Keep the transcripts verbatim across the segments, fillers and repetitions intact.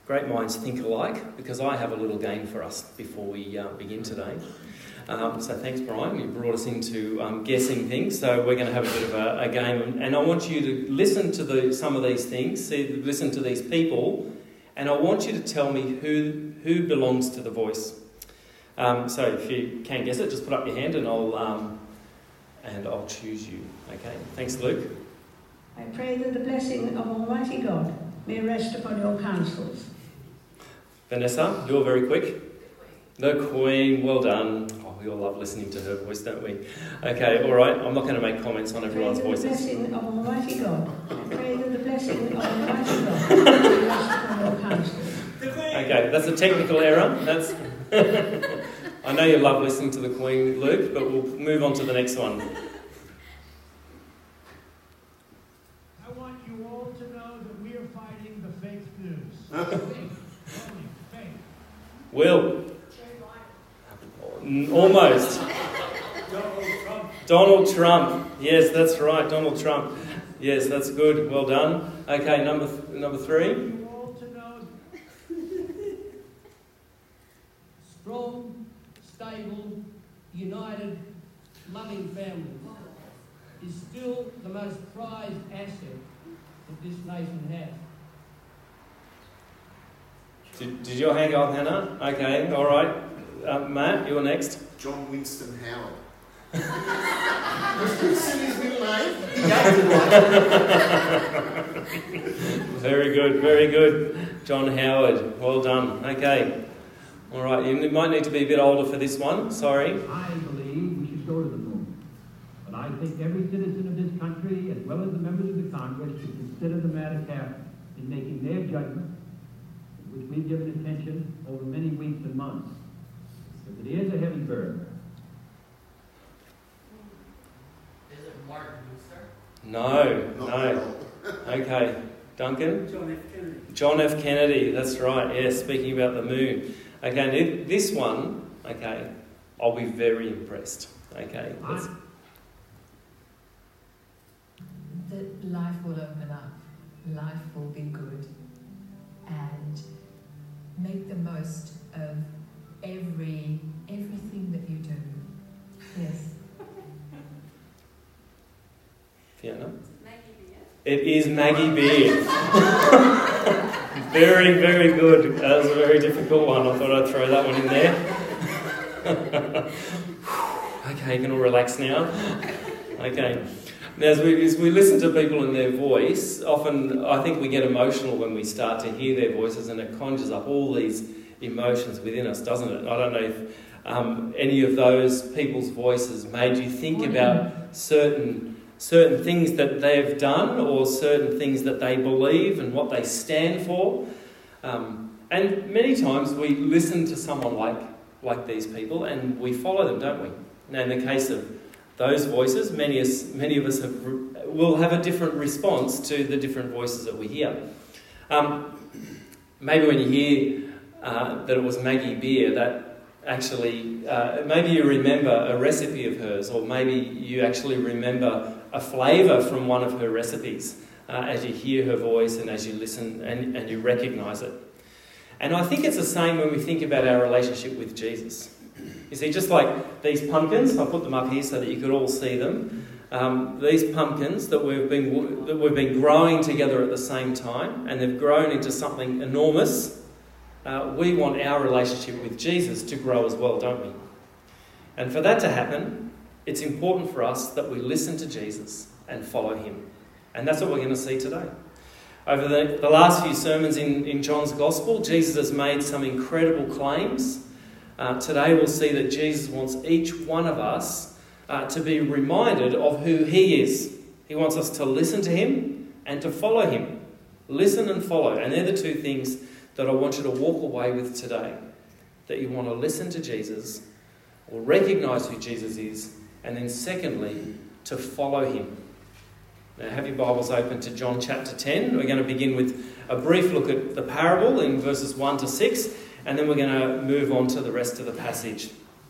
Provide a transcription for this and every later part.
great minds think alike, because I have a little game for us before we uh, begin today. Um, so thanks, Brian. You brought us into um, guessing things. So we're going to have a bit of a, a game, and I want you to listen to the, some of these things, see, listen to these people, and I want you to tell me who who belongs to the voice. Um, so if you can guess it, just put up your hand, and I'll um, and I'll choose you. Okay. Thanks, Luke. I pray that the blessing of Almighty God may rest upon your counsels. Vanessa, you're very quick. The Queen, well done. Oh, we all love listening to her voice, don't we? Okay, all right. I'm not going to make comments on everyone's voices. I pray that the blessing of Almighty God. I pray that the blessing of Almighty God may rest upon your counsels. Okay, that's a technical error. That's. I know you love listening to the Queen, Luke, but we'll move on to the next one. I want you all to know that we are fighting the fake news. Fake. Fake. Will. Almost. Donald Trump. Donald Trump. Yes, that's right. Donald Trump. Yes, that's good. Well done. Okay, number th- number three. I want you all to know strong, stable, united, loving families is still the most prized asset that this nation has. Did, did your hand go up, Hannah? Okay, all right. Uh, Matt, you're next. John Winston Howard. Just in his middle name, he gave it one. Very good, very good. John Howard, well done. Okay. All right, you might need to be a bit older for this one. Sorry. I believe we should go to the moon. But I think every citizen of this country, as well as the members of the Congress, should consider the matter carefully in making their judgment, which we've given attention over many weeks and months. If it is a heavy burden. Is it Martin Luther? No, Not no. Okay, Duncan? John F. Kennedy. John F. Kennedy, that's right, yes, speaking about the moon. Okay, this one, okay, I'll be very impressed. Okay, let's... That life will open up, life will be good, and make the most of every everything that you do. Yes. Fiona? Maggie Beard. It is Maggie Beard. Very, very good. That was a very difficult one. I thought I'd throw that one in there. Okay, you can all relax now. Okay. Now, as we, as we listen to people and their voice, often I think we get emotional when we start to hear their voices, and it conjures up all these emotions within us, doesn't it? I don't know if um, any of those people's voices made you think about certain certain things that they've done, or certain things that they believe and what they stand for. Um, and many times we listen to someone like like these people and we follow them, don't we? Now, in the case of those voices, many, us, many of us have, will have a different response to the different voices that we hear. Um, maybe when you hear uh, that it was Maggie Beer, that actually, uh, maybe you remember a recipe of hers, or maybe you actually remember a flavour from one of her recipes uh, as you hear her voice and as you listen and, and you recognise it. And I think it's the same when we think about our relationship with Jesus. You see, just like these pumpkins, I put them up here so that you could all see them. Um, these pumpkins that we've been that we've been growing together at the same time, and they've grown into something enormous. Uh, we want our relationship with Jesus to grow as well, don't we? And for that to happen, it's important for us that we listen to Jesus and follow him. And that's what we're going to see today. Over the, the last few sermons in, in John's Gospel, Jesus has made some incredible claims. Uh, today we'll see that Jesus wants each one of us uh, to be reminded of who he is. He wants us to listen to him and to follow him. Listen and follow. And they're the two things that I want you to walk away with today. That you want to listen to Jesus, or recognise who Jesus is, and then secondly, to follow him. Now have your Bibles open to John chapter ten. We're going to begin with a brief look at the parable in verses one to six, and then we're going to move on to the rest of the passage.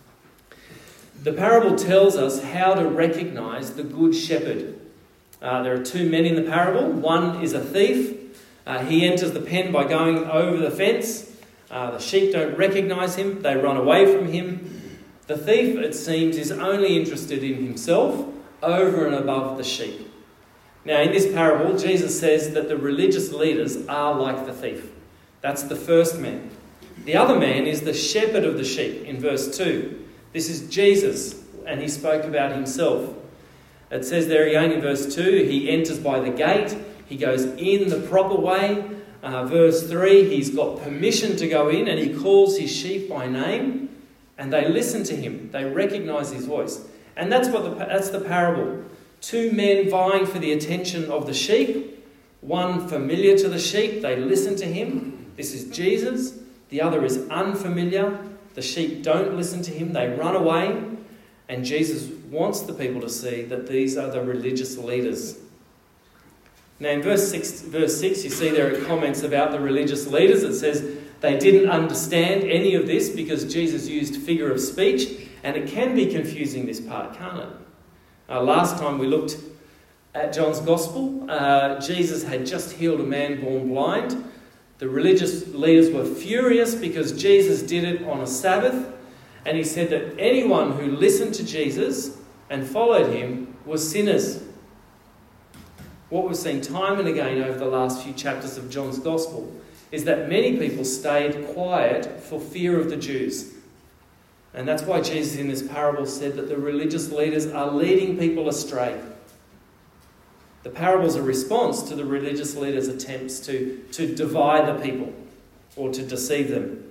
The parable tells us how to recognise the good shepherd. Uh, there are two men in the parable. One is a thief, Uh, he enters the pen by going over the fence. Uh, the sheep don't recognise him. They run away from him. The thief, it seems, is only interested in himself over and above the sheep. Now, in this parable, Jesus says that the religious leaders are like the thief. That's the first man. The other man is the shepherd of the sheep in verse two. This is Jesus, and he spoke about himself. It says there again in verse two, he enters by the gate. He goes in the proper way. Uh, verse three, he's got permission to go in, and he calls his sheep by name, and they listen to him. They recognise his voice. And that's what the, that's the parable. Two men vying for the attention of the sheep. One familiar to the sheep, they listen to him. This is Jesus. The other is unfamiliar. The sheep don't listen to him. They run away. And Jesus wants the people to see that these are the religious leaders. Now in verse six, verse six, you see there are comments about the religious leaders. It says they didn't understand any of this because Jesus used figure of speech. And it can be confusing, this part, can't it? Uh, last time we looked at John's Gospel, uh, Jesus had just healed a man born blind. The religious leaders were furious because Jesus did it on a Sabbath. And he said that anyone who listened to Jesus and followed him was sinners. What we've seen time and again over the last few chapters of John's Gospel is that many people stayed quiet for fear of the Jews. And that's why Jesus in this parable said that the religious leaders are leading people astray. The parable's a response to the religious leaders' attempts to, to divide the people or to deceive them.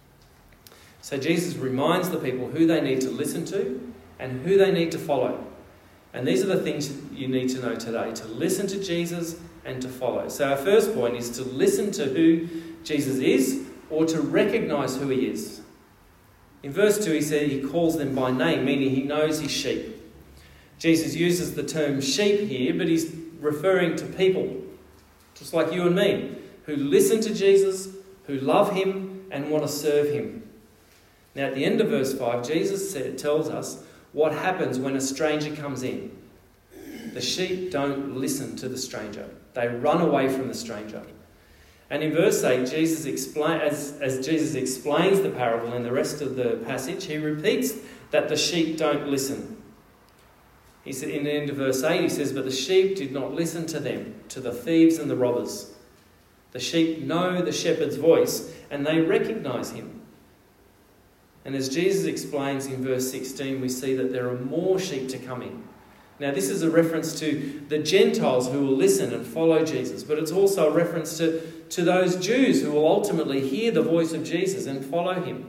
So Jesus reminds the people who they need to listen to and who they need to follow. And these are the things you need to know today, to listen to Jesus and to follow. So our first point is to listen to who Jesus is or to recognise who he is. In verse two, he said he calls them by name, meaning he knows his sheep. Jesus uses the term sheep here, but he's referring to people, just like you and me, who listen to Jesus, who love him and want to serve him. Now at the end of verse five, Jesus said, tells us what happens when a stranger comes in. The sheep don't listen to the stranger. They run away from the stranger. And in verse eight, Jesus explain, as, as Jesus explains the parable in the rest of the passage, he repeats that the sheep don't listen. He said in the end of verse eight, he says, but the sheep did not listen to them, to the thieves and the robbers. The sheep know the shepherd's voice and they recognise him. And as Jesus explains in verse sixteen, we see that there are more sheep to come in. Now this is a reference to the Gentiles who will listen and follow Jesus, but it's also a reference to, to those Jews who will ultimately hear the voice of Jesus and follow him.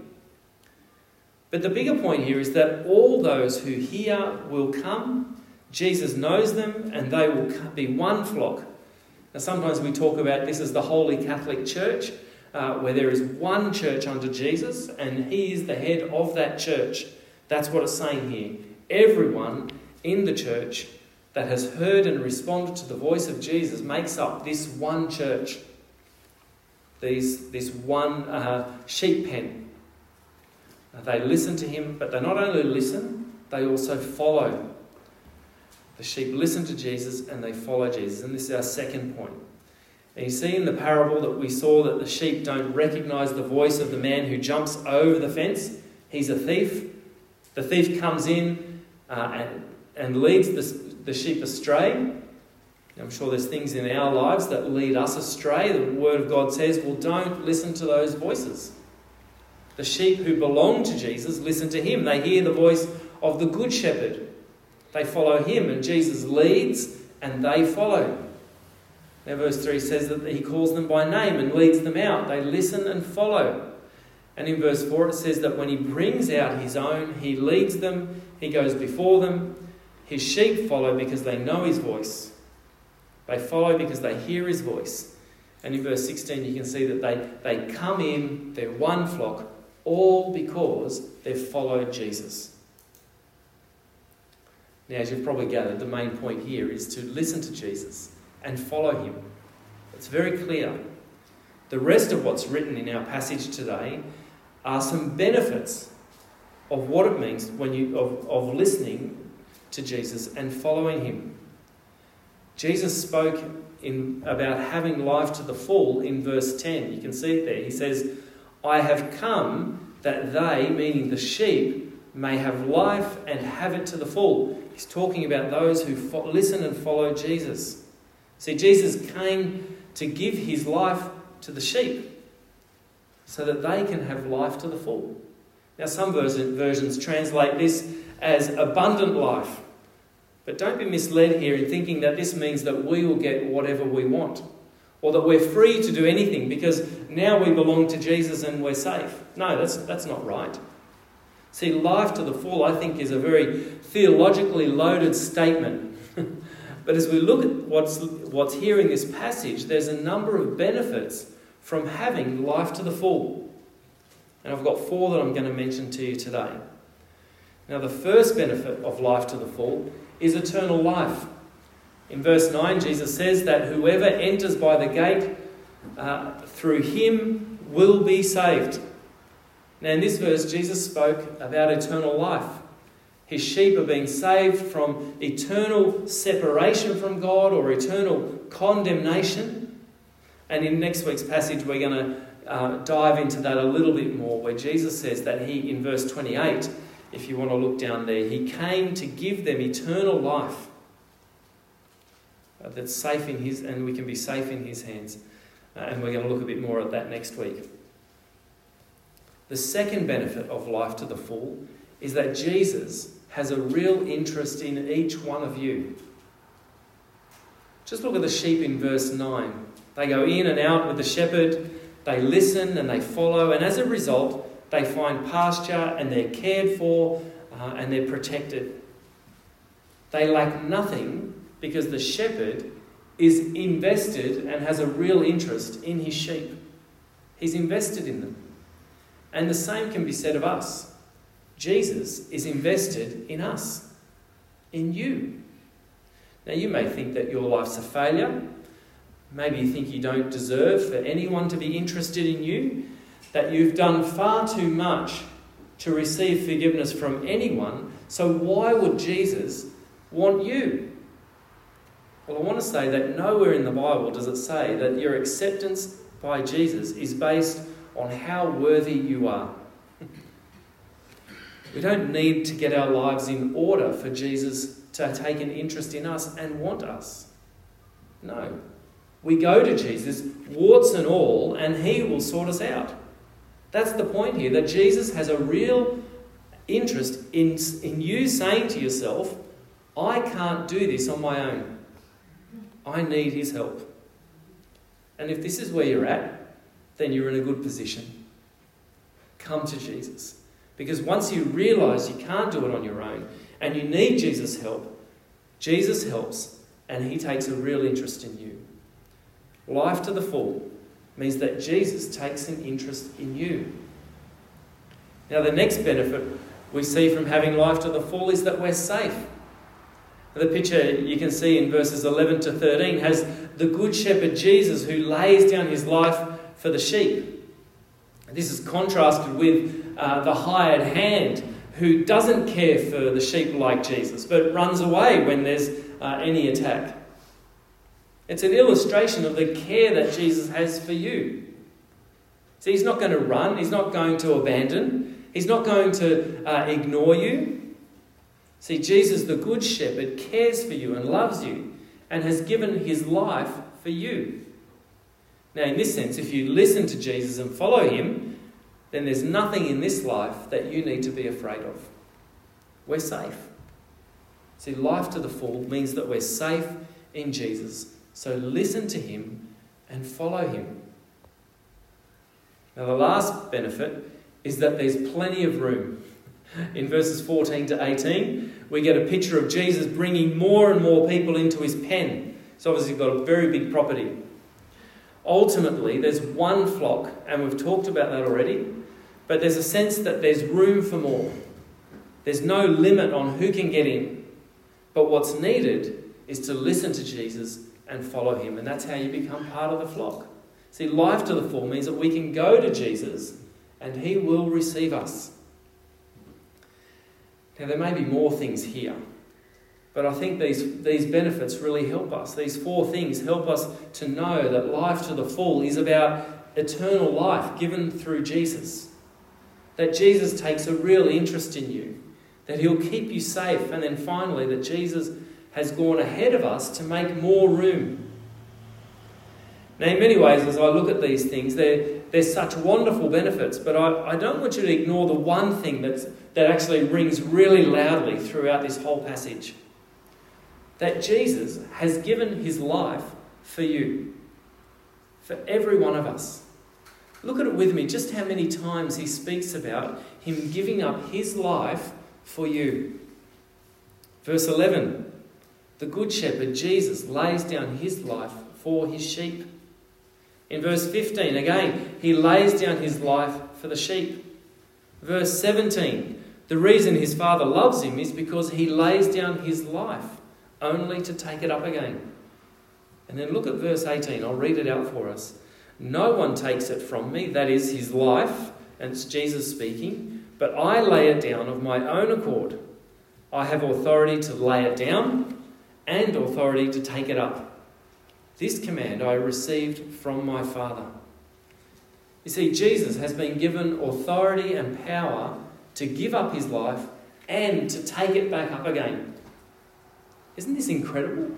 But the bigger point here is that all those who hear will come. Jesus knows them and they will be one flock. Now sometimes we talk about this as the Holy Catholic Church, uh, where there is one church under Jesus and he is the head of that church. That's what it's saying here. Everyone in the church that has heard and responded to the voice of Jesus makes up this one church. These, this one uh, sheep pen. They listen to him, but they not only listen, they also follow. The sheep listen to Jesus and they follow Jesus. And this is our second point. And you see in the parable that we saw that the sheep don't recognise the voice of the man who jumps over the fence. He's a thief. The thief comes in uh, and, and leads the, the sheep astray. I'm sure there's things in our lives that lead us astray. The Word of God says, well, don't listen to those voices. The sheep who belong to Jesus listen to him. They hear the voice of the Good Shepherd. They follow him, and Jesus leads and they follow. Now verse three says that he calls them by name and leads them out. They listen and follow. And in verse four it says that when he brings out his own, he leads them, he goes before them. His sheep follow because they know his voice. They follow because they hear his voice. And in verse sixteen you can see that they, they come in, they're one flock, all because they've followed Jesus. Now, as you've probably gathered, the main point here is to listen to Jesus and follow him. It's very clear. The rest of what's written in our passage today are some benefits of what it means when you of, of listening to Jesus and following him. Jesus spoke in, about having life to the full in verse ten. You can see it there. He says, I have come that they, meaning the sheep, may have life and have it to the full. He's talking about those who fo- listen and follow Jesus. See, Jesus came to give his life to the sheep so that they can have life to the full. Now, some versions translate this as abundant life. But don't be misled here in thinking that this means that we will get whatever we want, or that we're free to do anything because now we belong to Jesus and we're safe. No, that's, that's not right. See, life to the full, I think, is a very theologically loaded statement. But as we look at what's, what's here in this passage, there's a number of benefits from having life to the full. And I've got four that I'm going to mention to you today. Now, the first benefit of life to the full is eternal life. In verse nine, Jesus says that whoever enters by the gate uh, through him will be saved. Now, in this verse, Jesus spoke about eternal life. His sheep are being saved from eternal separation from God or eternal condemnation. And in next week's passage, we're going to uh, dive into that a little bit more, where Jesus says that he, in verse twenty-eight, if you want to look down there, he came to give them eternal life uh, that's safe in his, and we can be safe in his hands. Uh, and we're going to look a bit more at that next week. The second benefit of life to the full is that Jesus has a real interest in each one of you. Just look at the sheep in verse nine. They go in and out with the shepherd, they listen and they follow, and as a result, they find pasture and they're cared for uh, and they're protected. They lack nothing because the shepherd is invested and has a real interest in his sheep. He's invested in them. And the same can be said of us. Jesus is invested in us, in you. Now, you may think that your life's a failure. Maybe you think you don't deserve for anyone to be interested in you, that you've done far too much to receive forgiveness from anyone, so why would Jesus want you? Well, I want to say that nowhere in the Bible does it say that your acceptance by Jesus is based on how worthy you are. We don't need to get our lives in order for Jesus to take an interest in us and want us. No. We go to Jesus, warts and all, and he will sort us out. That's the point here, that Jesus has a real interest in, in you saying to yourself, I can't do this on my own. I need his help. And if this is where you're at, then you're in a good position. Come to Jesus. Because once you realise you can't do it on your own and you need Jesus' help, Jesus helps and he takes a real interest in you. Life to the full means that Jesus takes an interest in you. Now, the next benefit we see from having life to the full is that we're safe. The picture you can see in verses eleven to thirteen has the good shepherd Jesus who lays down his life for the sheep. This is contrasted with uh, the hired hand who doesn't care for the sheep like Jesus, but runs away when there's uh, any attack. It's an illustration of the care that Jesus has for you. See, he's not going to run, he's not going to abandon, he's not going to uh, ignore you. See, Jesus, the good shepherd, cares for you and loves you and has given his life for you. Now, in this sense, if you listen to Jesus and follow him, then there's nothing in this life that you need to be afraid of. We're safe. See, life to the full means that we're safe in Jesus. So listen to him and follow him. Now, the last benefit is that there's plenty of room. In verses fourteen to eighteen, we get a picture of Jesus bringing more and more people into his pen. He's obviously got a very big property. Ultimately, there's one flock, and we've talked about that already, but there's a sense that there's room for more. There's no limit on who can get in. But what's needed is to listen to Jesus and follow him, and that's how you become part of the flock. See, life to the full means that we can go to Jesus and he will receive us. Now, there may be more things here, But I think these, these benefits really help us. These four things help us to know that life to the full is about eternal life given through Jesus. That Jesus takes a real interest in you. That he'll keep you safe. And then finally, that Jesus has gone ahead of us to make more room. Now, in many ways, as I look at these things, they're, they're such wonderful benefits, but I, I don't want you to ignore the one thing that's, that actually rings really loudly throughout this whole passage. That Jesus has given his life for you, for every one of us. Look at it with me, just how many times he speaks about him giving up his life for you. Verse eleven, the Good Shepherd, Jesus, lays down his life for his sheep. In verse fifteen, again, he lays down his life for the sheep. Verse seventeen, the reason his Father loves him is because he lays down his life only to take it up again. And then look at verse eighteen, I'll read it out for us. No one takes it from me, that is his life, and it's Jesus speaking, but I lay it down of my own accord. I have authority to lay it down and authority to take it up. This command I received from my Father. You see, Jesus has been given authority and power to give up his life and to take it back up again. Isn't this incredible?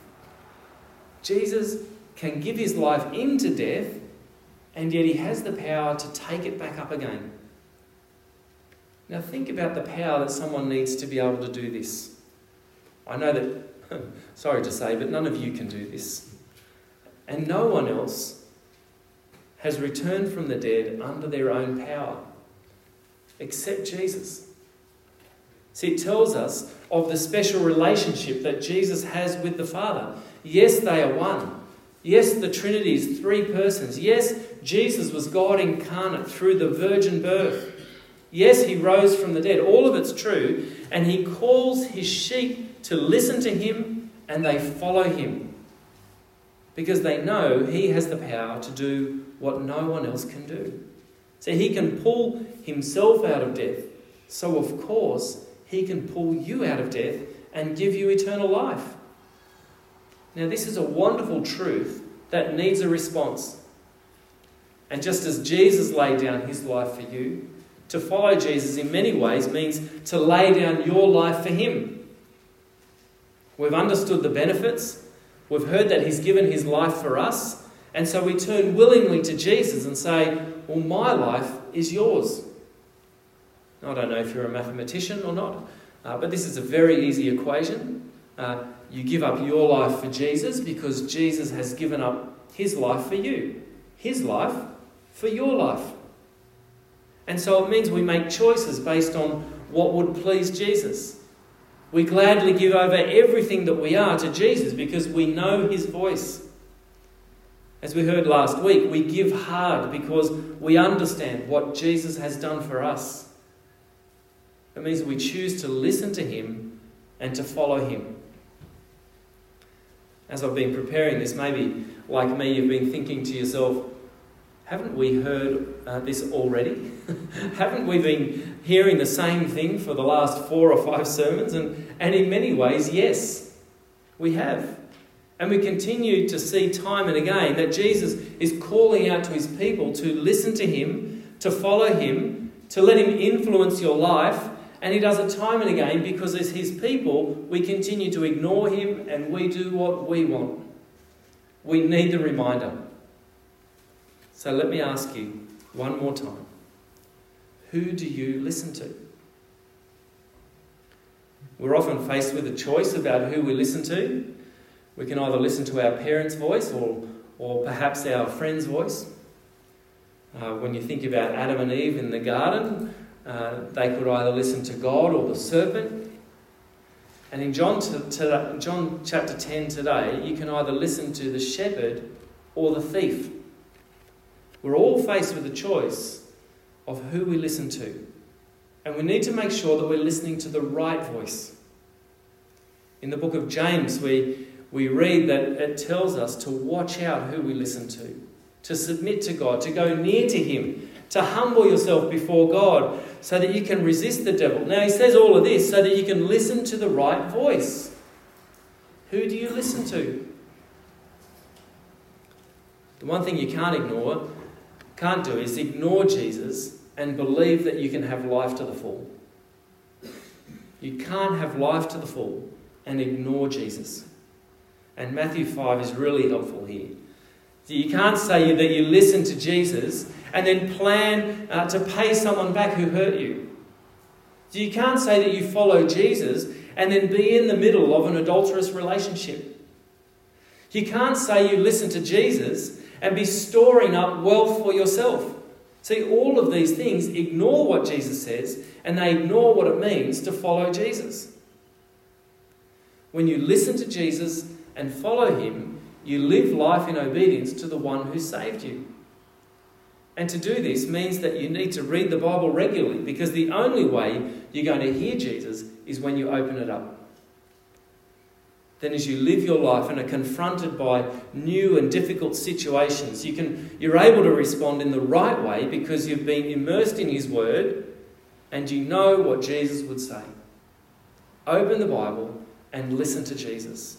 Jesus can give his life into death, and yet he has the power to take it back up again. Now think about the power that someone needs to be able to do this. I know that, sorry to say, but none of you can do this. And no one else has returned from the dead under their own power, except Jesus. See, it tells us of the special relationship that Jesus has with the Father. Yes, they are one. Yes, the Trinity is three persons. Yes, Jesus was God incarnate through the virgin birth. Yes, he rose from the dead. All of it's true. And he calls his sheep to listen to him, and they follow him. Because they know he has the power to do what no one else can do. So he can pull himself out of death. So of course, he can pull you out of death and give you eternal life. Now this is a wonderful truth that needs a response. And just as Jesus laid down his life for you, to follow Jesus in many ways means to lay down your life for him. We've understood the benefits. We've heard that he's given his life for us. And so we turn willingly to Jesus and say, well, my life is yours. I don't know if you're a mathematician or not, uh, but this is a very easy equation. Uh, you give up your life for Jesus because Jesus has given up his life for you. His life for your life. And so it means we make choices based on what would please Jesus. We gladly give over everything that we are to Jesus because we know his voice. As we heard last week, we give hard because we understand what Jesus has done for us. It means we choose to listen to him and to follow him. As I've been preparing this, maybe like me, you've been thinking to yourself, haven't we heard uh, this already? Haven't we been hearing the same thing for the last four or five sermons? And, and in many ways, yes, we have. And we continue to see time and again that Jesus is calling out to his people to listen to him, to follow him, to let him influence your life. And he does it time and again because as his people, we continue to ignore him and we do what we want. We need the reminder. So let me ask you one more time. Who do you listen to? We're often faced with a choice about who we listen to. We can either listen to our parents' voice or, or perhaps our friend's voice. Uh, when you think about Adam and Eve in the garden, uh, they could either listen to God or the serpent. And in John, to, to, John chapter ten today, you can either listen to the shepherd or the thief. We're all faced with a choice of who we listen to. And we need to make sure that we're listening to the right voice. In the book of James, we, we read that it tells us to watch out who we listen to, to submit to God, to go near to him, to humble yourself before God so that you can resist the devil. Now, he says all of this so that you can listen to the right voice. Who do you listen to? The one thing you can't ignore, can't do, is ignore Jesus and believe that you can have life to the full. You can't have life to the full and ignore Jesus. And Matthew five is really helpful here. So you can't say that you listen to Jesus and then plan uh, to pay someone back who hurt you. So you can't say that you follow Jesus and then be in the middle of an adulterous relationship. You can't say you listen to Jesus and be storing up wealth for yourself. See, all of these things ignore what Jesus says, and they ignore what it means to follow Jesus. When you listen to Jesus and follow him, you live life in obedience to the one who saved you. And to do this means that you need to read the Bible regularly, because the only way you're going to hear Jesus is when you open it up. Then as you live your life and are confronted by new and difficult situations, you can, you're able to respond in the right way because you've been immersed in his word and you know what Jesus would say. Open the Bible and listen to Jesus.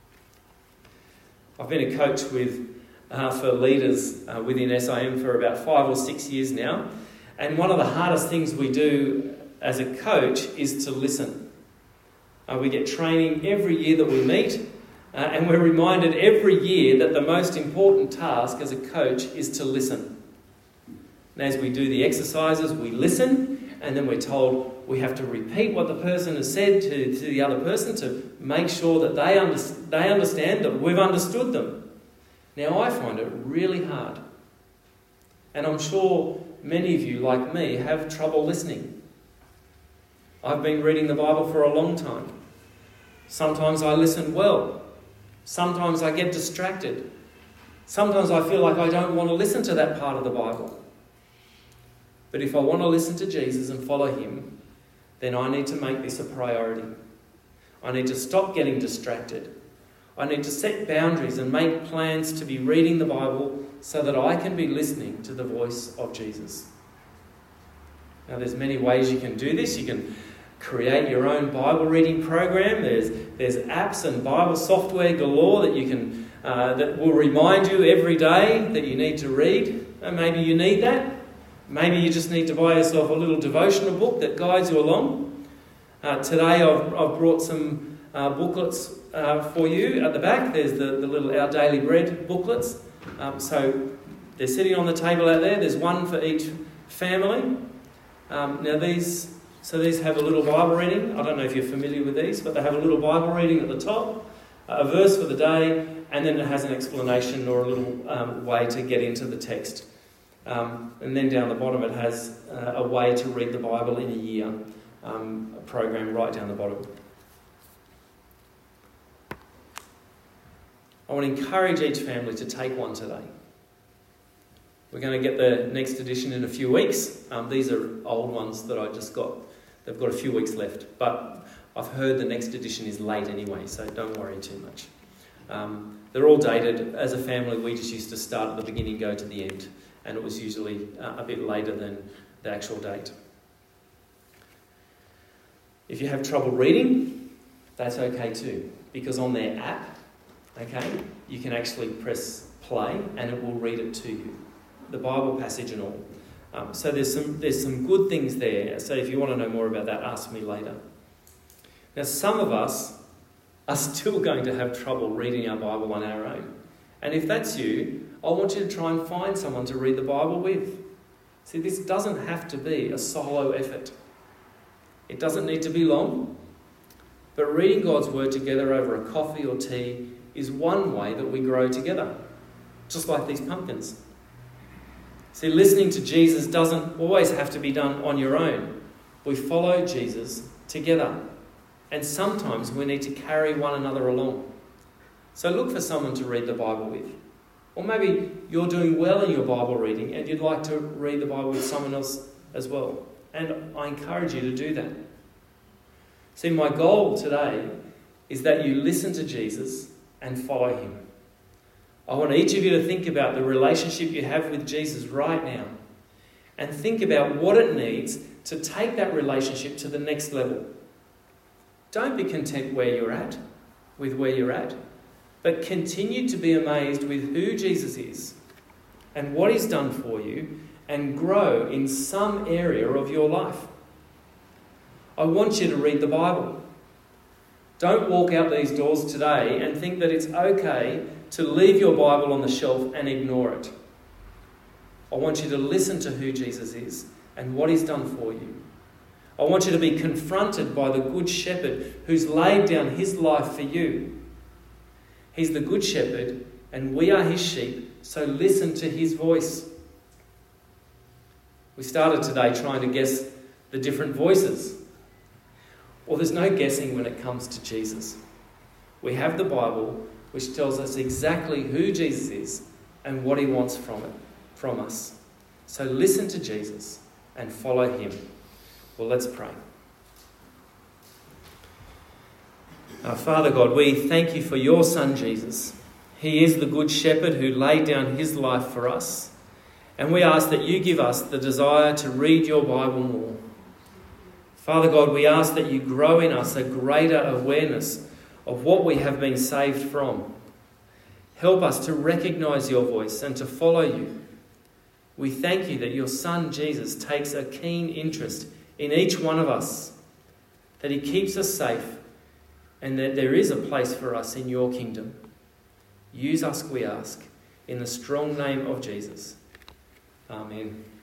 I've been a coach with uh, for leaders uh, within S I M for about five or six years now. And one of the hardest things we do as a coach is to listen. Uh, we get training every year that we meet, uh, and we're reminded every year that the most important task as a coach is to listen. And as we do the exercises, we listen, and then we're told we have to repeat what the person has said to, to the other person to make sure that they, under, they understand that we've understood them. Now, I find it really hard. And I'm sure many of you, like me, have trouble listening. I've been reading the Bible for a long time. Sometimes I listen well. Sometimes I get distracted. Sometimes I feel like I don't want to listen to that part of the Bible. But if I want to listen to Jesus and follow him, then I need to make this a priority. I need to stop getting distracted. I need to set boundaries and make plans to be reading the Bible so that I can be listening to the voice of Jesus. Now, there's many ways you can do this. You can create your own Bible reading program. There's there's apps and Bible software galore that you can uh, that will remind you every day that you need to read. And maybe you need that. Maybe you just need to buy yourself a little devotional book that guides you along. Uh, today I've I've brought some uh, booklets uh, for you at the back. There's the, the little Our Daily Bread booklets. Um, so they're sitting on the table out there. There's one for each family. Um, now these, so these have a little Bible reading. I don't know if you're familiar with these, but they have a little Bible reading at the top, a verse for the day, and then it has an explanation or a little um, way to get into the text. Um, and then down the bottom it has uh, a way to read the Bible in a year, um, a program right down the bottom. I want to encourage each family to take one today. We're going to get the next edition in a few weeks. Um, these are old ones that I just got. They've got a few weeks left. But I've heard the next edition is late anyway, so don't worry too much. Um, they're all dated. As a family, we just used to start at the beginning, go to the end. And it was usually uh, a bit later than the actual date. If you have trouble reading, that's okay too. Because on their app, okay, you can actually press play and it will read it to you. The Bible passage and all. Um, so there's some there's some good things there. So if you want to know more about that, ask me later. Now, some of us are still going to have trouble reading our Bible on our own. And if that's you, I want you to try and find someone to read the Bible with. See, this doesn't have to be a solo effort. It doesn't need to be long. But reading God's Word together over a coffee or tea is one way that we grow together. Just like these pumpkins. See, listening to Jesus doesn't always have to be done on your own. We follow Jesus together. And sometimes we need to carry one another along. So look for someone to read the Bible with. Or maybe you're doing well in your Bible reading and you'd like to read the Bible with someone else as well. And I encourage you to do that. See, my goal today is that you listen to Jesus and follow him. I want each of you to think about the relationship you have with Jesus right now and think about what it needs to take that relationship to the next level. Don't be content where you're at. with where you're at, but continue to be amazed with who Jesus is and what he's done for you, and grow in some area of your life. I want you to read the Bible. Don't walk out these doors today and think that it's okay to leave your Bible on the shelf and ignore it. I want you to listen to who Jesus is and what he's done for you. I want you to be confronted by the Good Shepherd who's laid down his life for you. He's the Good Shepherd and we are his sheep, so listen to his voice. We started today trying to guess the different voices. Well, there's no guessing when it comes to Jesus. We have the Bible, which tells us exactly who Jesus is and what he wants from it, from us. So listen to Jesus and follow him. Well, let's pray. Our Father God, we thank you for your Son Jesus. He is the Good Shepherd who laid down his life for us. And we ask that you give us the desire to read your Bible more. Father God, we ask that you grow in us a greater awareness of what we have been saved from. Help us to recognise your voice and to follow you. We thank you that your Son Jesus takes a keen interest in each one of us, that he keeps us safe, and that there is a place for us in your kingdom. Use us, we ask, in the strong name of Jesus. Amen.